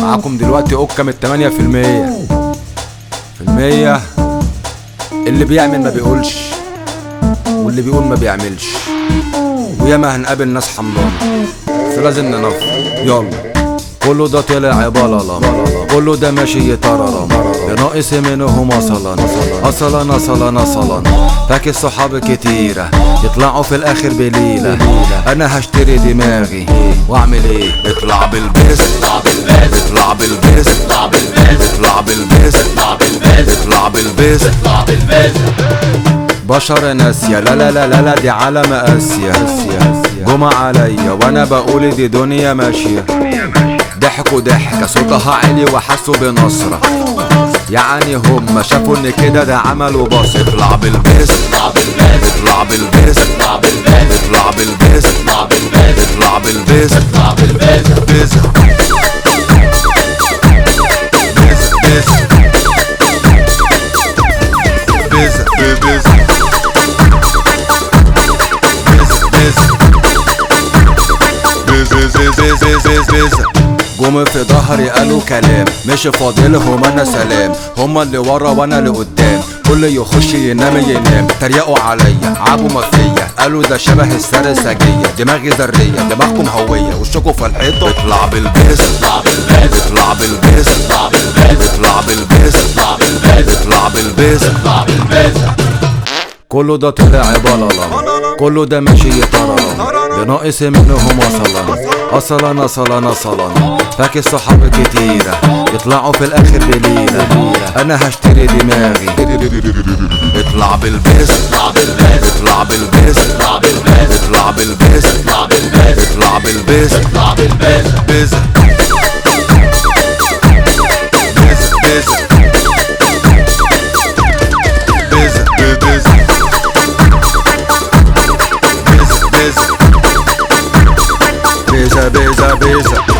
معاكم دلوقتي اوكا من 8%. اللي بيعمل ما بيقولش، واللي بيقول ما بيعملش، وياما هنقابل ناس حمضانة فلازم ننفض. يلا كله ده طلع بلالة، كله ده ماشي يطررم، ناقص منهم اصلا. فاكر صحاب كتيرة يطلعوا في الاخر بليلة. انا هشتري دماغي واعمل ايه؟ اطلع بالبيس، اطلع بالبيس، اطلع بالبيس، اطلع بالبيس. بشر ناسية، لا لا لا لا دي عالم اسيا. جمع عليا وانا بقول دي دنيا ماشية. ضحكوا ضحكة صوتها عالي وحسوا بنصرة، يعني هم شافوا ان كده ده عملوا باص. اطلع بالبيس، اطلع بالبيس، اطلع بالبيس، اطلع بالبيس، اطلع بالبيس، اطلع بالبيس. جم في ظهري قالوا كلام مش فاضلهم انا سلام. هما اللي ورا وانا اللي قدام، كل يخش ينام. تريقوا عليا عابوا ما فيا، قالوا ده شبه السرسجية. دماغي ذرية دماغكم هوية وشكوا في الحيطة. اطلع بالبيس، اطلع بالبيس، اطلع بالبيس، اطلع بالبيس، اطلع بالبيس، اطلع بالبيس، اطلع بالبيس، اطلع بالبيس. كله ده طلع بلالة، كله ده ماشي يطررم، ده ناقص منهم اصلا. فاكر صحاب كتيرة يطلعوا في الاخر بليلة. انا هشتري دماغي. اطلع بالبيس، اطلع بالبيس، اطلع بالبيس، اطلع بالبيس، اطلع بالبيس، اطلع بالبيس، اطلع بالبيس، اطلع بالبيس. Beza